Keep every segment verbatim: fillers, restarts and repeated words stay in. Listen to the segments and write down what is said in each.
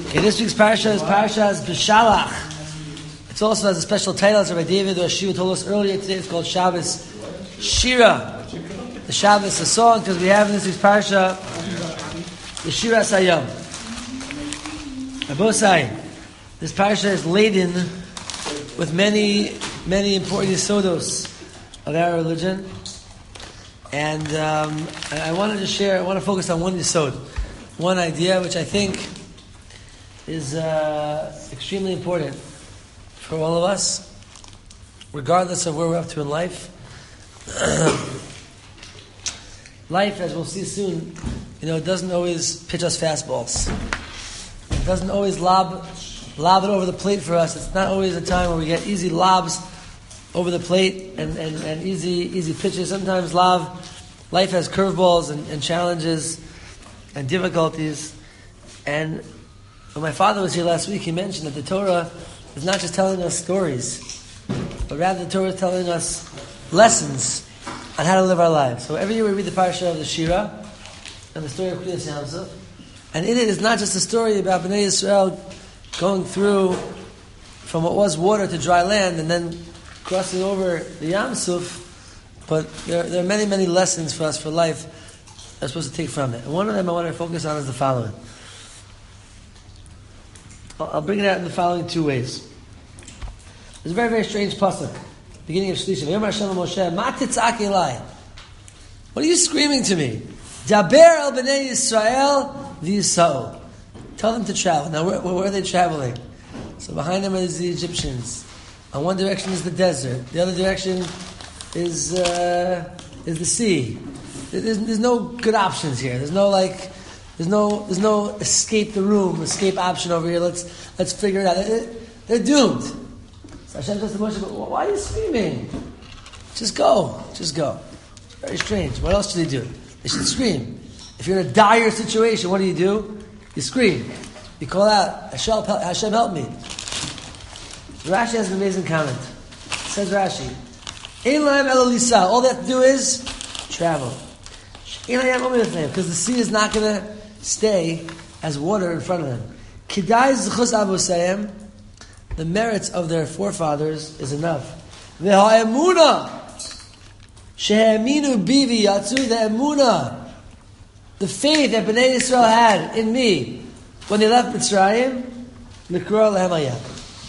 Okay, this week's parasha is Parashas B'Shalach. It also has a special title, as Rabbi David or Shiva told us earlier today. It's called Shabbos Shira. The Shabbos, a song, because we have in this week's parasha the Shira Sayam. Abosai, this parasha is laden with many, many important yisodos of our religion, and um, I, I wanted to share. I want to focus on one yisod, one idea, which I think is uh, extremely important for all of us, regardless of where we're up to in life. Life, as we'll see soon, you know, it doesn't always pitch us fastballs. It doesn't always lob, lob it over the plate for us. It's not always a time where we get easy lobs over the plate and, and, and easy easy pitches. Sometimes lob, life has curveballs and, and challenges and difficulties. And when my father was here last week, he mentioned that the Torah is not just telling us stories, but rather the Torah is telling us lessons on how to live our lives. So every year we read the parasha of the Shira and the story of Kriyas Yamsuf, and in it is not just a story about Bnei Yisrael going through from what was water to dry land and then crossing over the Yamsuf, but there, there are many, many lessons for us for life that we're supposed to take from it. And one of them I want to focus on is the following. I'll bring it out in the following two ways. There's a very, very strange pasuk, beginning of Shlishim. Yom Hashem Moshe, Ma titzak elai. What are you screaming to me? Daber el bnei Yisrael v'yisau. Tell them to travel. Now, where, where are they traveling? So behind them is the Egyptians. On one direction is the desert. The other direction is uh, is the sea. There's, there's no good options here. There's no like. There's no, there's no escape the room, escape option over here. Let's, let's figure it out. They're, they're doomed. So Hashem says to Moshe, but why are you screaming? Just go, just go. It's very strange. What else should they do? They should scream. If you're in a dire situation, what do you do? You scream. You call out, Hashem, Hashem help me. Rashi has an amazing comment. It says Rashi, Ein lahem elo lisa. All they have to do is travel. Because the sea is not going to stay as water in front of them. Kidai zchus avosayim, the merits of their forefathers is enough. V'ha'emuna she'eminu bi v'yatzu, the emuna, the faith that Bnei Yisrael had in me when they left Mitzrayim, mikra lehem hayam.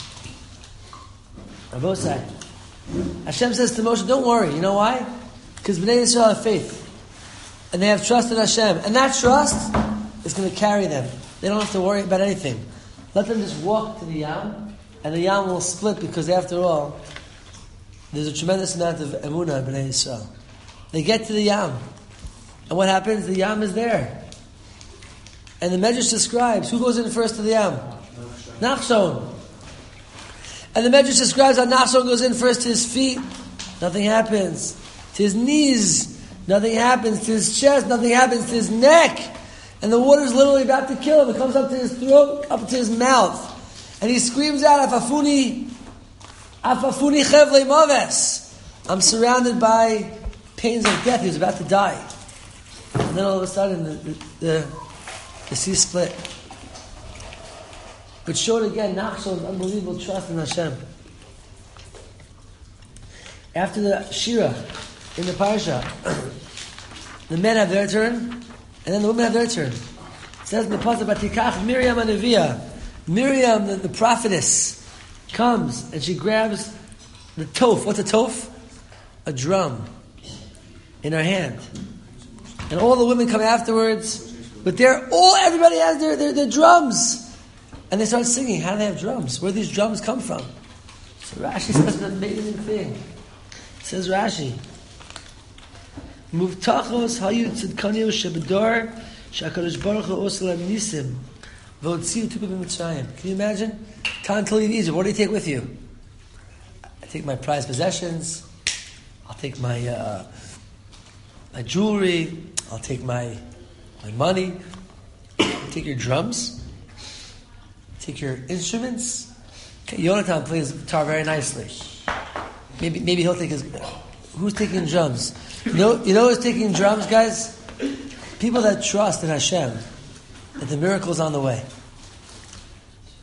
Avosai. Hashem says to Moshe, don't worry. You know why? Because Bnei Yisrael have faith. And they have trust in Hashem. And that trust is going to carry them. They don't have to worry about anything. Let them just walk to the Yam, and the Yam will split, because after all, there's a tremendous amount of emunah in Bnei Yisrael. They get to the Yam. And what happens? The Yam is there. And the Medrash describes, who goes in first to the Yam? Nachshon. And the Medrash describes how Nachshon goes in first to his feet. Nothing happens. To his knees. Nothing happens to his chest. Nothing happens to his neck. And the water is literally about to kill him. It comes up to his throat, up to his mouth. And he screams out, Afafuni, Afafuni chevle maves. I'm surrounded by pains of death. He was about to die. And then all of a sudden, the, the, the, the sea split. But showed again, Nachshon's unbelievable trust in Hashem. After the Shira, in the parasha, the men have their turn, and then the women have their turn. It says in the pasuk, "Batikach Miriam Anavia." Miriam, the, the prophetess, comes and she grabs the toph. What's a toph? A drum in her hand, and all the women come afterwards. But they're all everybody has their, their their drums, and they start singing. How do they have drums? Where do these drums come from? So Rashi says an amazing thing. It says Rashi. Muvtachos hayu tzidkanu shebedor shakadosh baruch hu osel nisim v'otziu tupa b'mitzrayim. Can you imagine? Time to leave Egypt. What do you take with you? I take my prized possessions. I'll take my uh, my jewelry. I'll take my my money. I'll take your drums. Take your instruments. Okay, Yonatan plays guitar very nicely. Maybe maybe he'll take his. Who's taking drums? You know, you know who's taking drums, guys? People that trust in Hashem, that the miracle's on the way.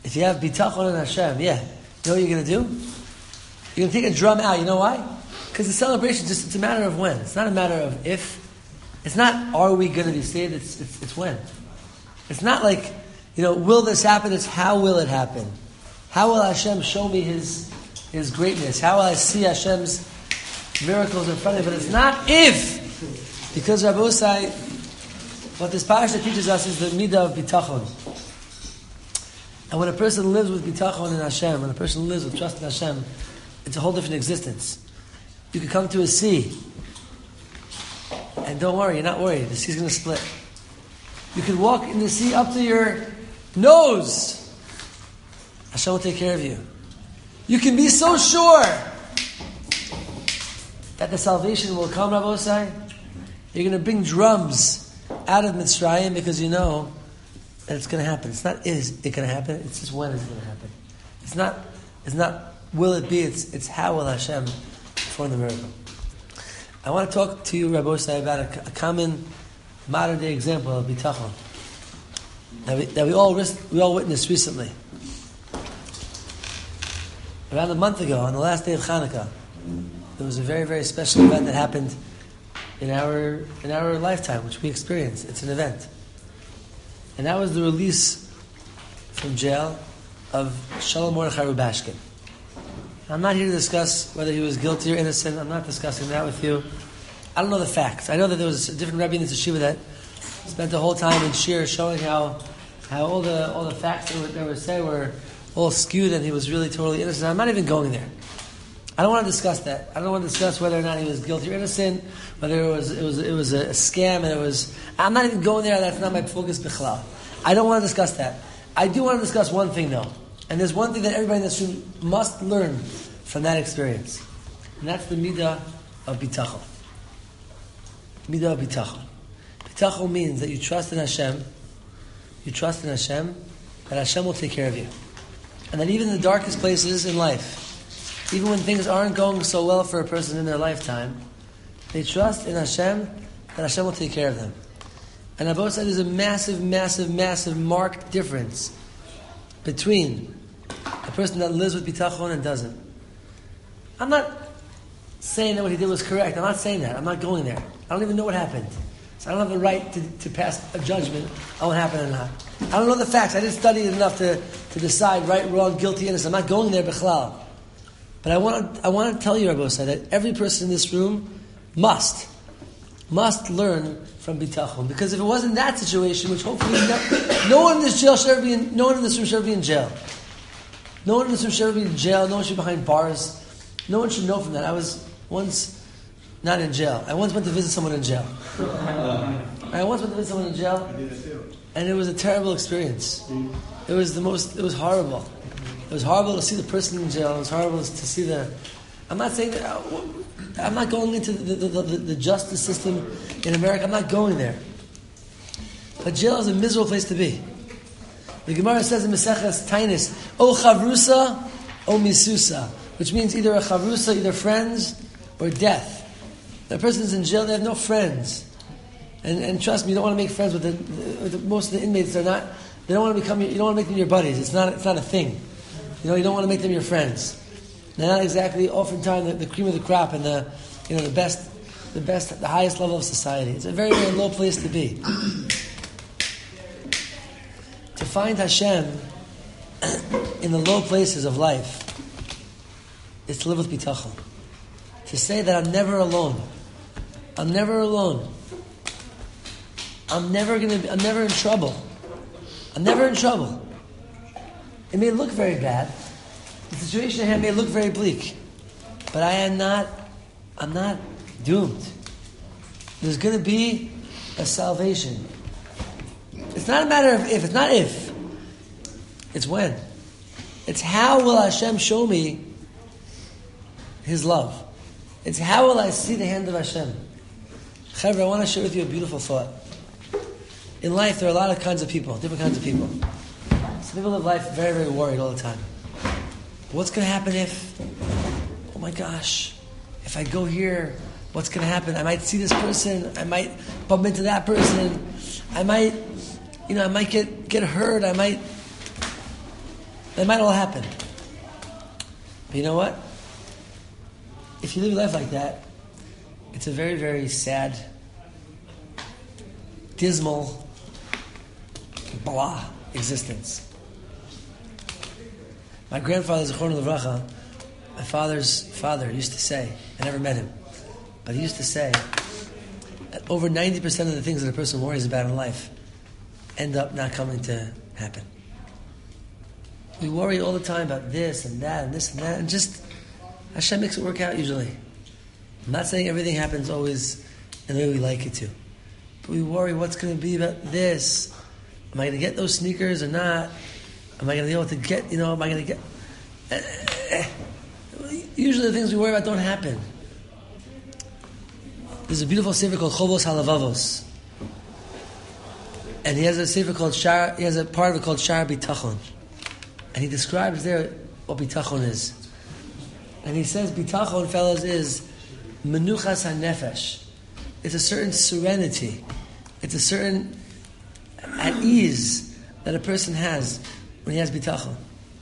if you have bitachon in Hashem, yeah, you know what you're going to do? You're going to take a drum out. You know why? Because the celebration, just it's a matter of when. It's not a matter of if. It's not, are we going to be saved? It's, it's, it's when. It's not like, you know, will this happen? It's how will it happen? How will Hashem show me His His greatness? How will I see Hashem's miracles in front of me? But it's not if. Because Rabbi Osai, what this parasha teaches us is the midah of bitachon. And when a person lives with bitachon in Hashem, when a person lives with trust in Hashem, it's a whole different existence. You can come to a sea, and don't worry, you're not worried. The sea's going to split. You can walk in the sea up to your nose. Hashem will take care of you. You can be so sure that the salvation will come, Rabbi Osai. You're going to bring drums out of Mitzrayim because you know that it's going to happen. It's not is it going to happen. It's just when it's going to happen. It's not. It's not. Will it be? It's. It's how will Hashem perform the miracle. I want to talk to you, Rabbi Osai, about a, a common modern day example of bitachon that we, that we all we all witnessed recently. Around a month ago, on the last day of Hanukkah, there was a very, very special event that happened in our in our lifetime, which we experienced. It's an event. And that was the release from jail of Shalom Mordechai Rubashkin. I'm not here to discuss whether he was guilty or innocent. I'm not discussing that with you. I don't know the facts. I know that there was a different Rebbe in the yeshiva that spent the whole time in Shir showing how how all the all the facts that were, that were said were all skewed and he was really totally innocent. I'm not even going there. I don't want to discuss that. I don't want to discuss whether or not he was guilty or innocent, whether it was it was it was a, a scam and it was. I'm not even going there. That's not my focus. Bichlal. I don't want to discuss that. I do want to discuss one thing though, and there's one thing that everybody in this room must learn from that experience, and that's the midah of bitachon. Midah of bitachon. Bitachon means that you trust in Hashem. You trust in Hashem that Hashem will take care of you. And that even in the darkest places in life, even when things aren't going so well for a person in their lifetime, they trust in Hashem that Hashem will take care of them. And I've always said there's a massive, massive, massive marked difference between a person that lives with bitachon and doesn't. I'm not saying that what he did was correct. I'm not saying that. I'm not going there. I don't even know what happened. So I don't have the right to, to pass a judgment on what happened or not. I don't know the facts. I didn't study it enough to, to decide right, wrong, guilty, innocent. I'm not going there, bichlal. But I want to, I want to tell you, Rabbi Osai, that every person in this room must, must learn from bitachon. Because if it wasn't that situation, which hopefully no, no one in this jail should ever be in, no one in this room should ever be in jail. No one in this room should ever be in jail. No one should be behind bars. No one should know from that. I was once not in jail. I once went to visit someone in jail. I once went to visit someone in jail, and it was a terrible experience. It was the most. It was horrible. It was horrible to see the person in jail. It was horrible to see the. I'm not saying that. I'm not going into the, the, the, the justice system in America. I'm not going there. But jail is a miserable place to be. The Gemara says in Maseches Tainis, "O chavrusa, o misusa," which means either a chavrusa, either friends, or death. The person's in jail; they have no friends. And, and trust me, you don't want to make friends with the, with the most of the inmates. They're not. They don't want to become. You don't want to make them your buddies. It's not. It's not a thing. You know, you don't want to make them your friends. They're not exactly oftentimes the, the cream of the crop and the, you know, the best, the best, the highest level of society. It's a very, very low place to be. To find Hashem in the low places of life is to live with bitachon. To say that I'm never alone. I'm never alone. I'm never gonna. Be, I'm never in trouble. I'm never in trouble. It may look very bad. The situation ahead may look very bleak, but I am not. I'm not doomed. There's going to be a salvation. It's not a matter of if. It's not if. It's when. It's how will Hashem show me His love. It's how will I see the hand of Hashem. Chevra, I want to share with you a beautiful thought. In life, there are a lot of kinds of people, different kinds of people. Some people live life very, very worried all the time. What's going to happen if, oh my gosh, if I go here, what's going to happen? I might see this person. I might bump into that person. I might, you know, I might get, get hurt. I might... They might all happen. But you know what? If you live your life like that, it's a very, very sad, dismal, blah existence. My grandfather, Zechron Levracha, my father's father, used to say, I never met him, but he used to say that over ninety percent of the things that a person worries about in life end up not coming to happen. We worry all the time about this and that and this and that, and just Hashem makes it work out usually. I'm not saying everything happens always in the way we like it to, but we worry what's going to be about this. Am I going to get those sneakers or not? Am I going to be able to get, you know, am I going to get... Usually the things we worry about don't happen. There's a beautiful sefer called Chovos Halavavos. And he has a sefer called Shar, he has a part of it called Shar Bitachon. And he describes there what Bitachon is. And he says Bitachon, fellas, is Menuchas HaNefesh. It's a certain serenity. It's a certain at ease that a person has when he has bitachon.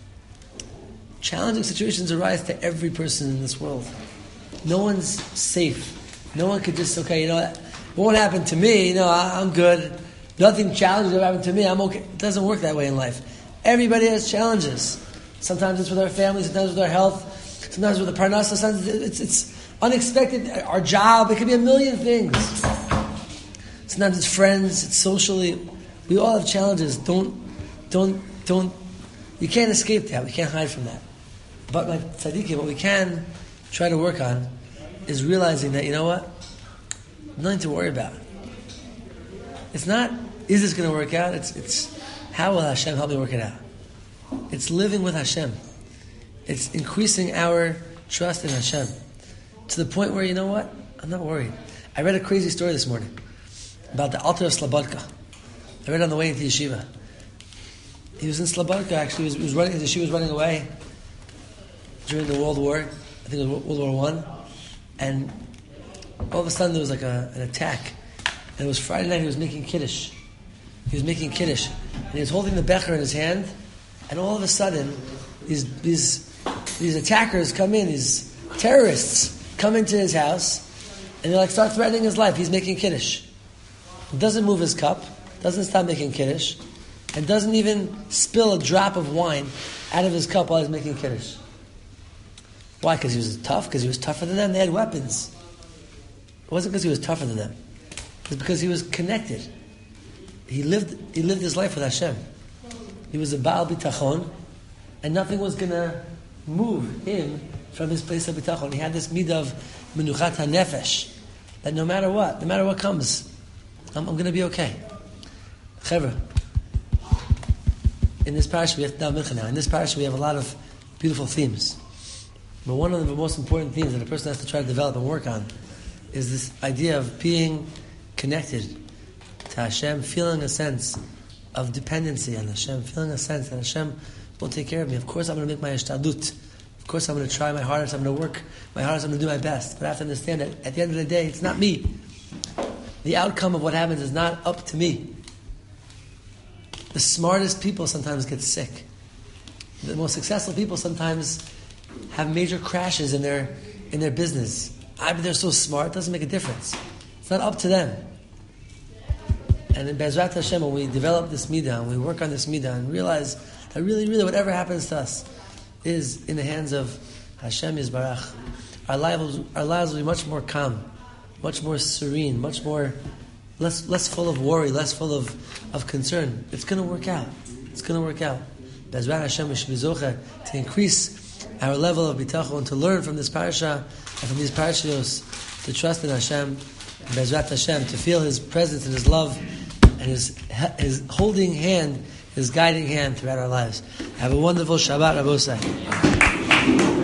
Challenging situations arise to every person in this world. No one's safe. No one could just, okay, you know, it won't happen to me, you know, I, I'm good. Nothing challenging will happen to me, I'm okay. It doesn't work that way in life. Everybody has challenges. Sometimes it's with our family, sometimes with our health, sometimes with the parnasa, sometimes it's, it's unexpected, our job, it could be a million things. Sometimes it's friends, it's socially. We all have challenges. Don't, don't, don't. You can't escape that. We can't hide from that. But my tzaddikim, what we can try to work on is realizing that, you know what? Nothing to worry about. It's not, is this going to work out? It's, it's, how will Hashem help me work it out? It's living with Hashem. It's increasing our trust in Hashem to the point where, you know what? I'm not worried. I read a crazy story this morning about the Alter of Slobodka. I read on the way into yeshiva. He was in Slobodka, actually. He was, he was running, his yeshiva was running away during the World War. I think it was World War One. And all of a sudden there was like a, an attack. And it was Friday night, he was making Kiddush. He was making Kiddush. And he was holding the becher in his hand. And all of a sudden, these, these, these attackers come in, these terrorists come into his house. And they like start threatening his life. He's making Kiddush. He doesn't move his cup. Doesn't stop making Kiddush, and doesn't even spill a drop of wine out of his cup while he's making Kiddush. Why? Because he was tough? Because he was tougher than them? They had weapons. It wasn't because he was tougher than them. It was because he was connected. He lived He lived his life with Hashem. He was a Baal Bitachon, and nothing was going to move him from his place of Bitachon. He had this midah of Menuchat HaNefesh, that no matter what, no matter what comes, I'm, I'm going to be okay. Chevra, in this parish we have to mincha now. In this parish we have a lot of beautiful themes. But one of the most important themes that a person has to try to develop and work on is this idea of being connected to Hashem, feeling a sense of dependency on Hashem, feeling a sense that Hashem will take care of me. Of course I'm going to make my ishtadut. Of course I'm going to try my hardest, I'm going to work my hardest, I'm going to do my best. But I have to understand that at the end of the day, it's not me. The outcome of what happens is not up to me. The smartest people sometimes get sick. The most successful people sometimes have major crashes in their in their business. I mean, they're so smart, it doesn't make a difference. It's not up to them. And in Bezrat Hashem, when we develop this midah, and we work on this midah, and realize that really, really, whatever happens to us is in the hands of Hashem Yisbarach, our lives, our lives will be much more calm, much more serene, much more less less full of worry, less full of, of concern. It's going to work out. It's going to work out. Bezrat Hashem, we should be zocheh to increase our level of bitachon, to learn from this parasha and from these parashiyos, to trust in Hashem, Bezrat Hashem, to feel His presence and His love and His His holding hand, His guiding hand throughout our lives. Have a wonderful Shabbat, Rabosai.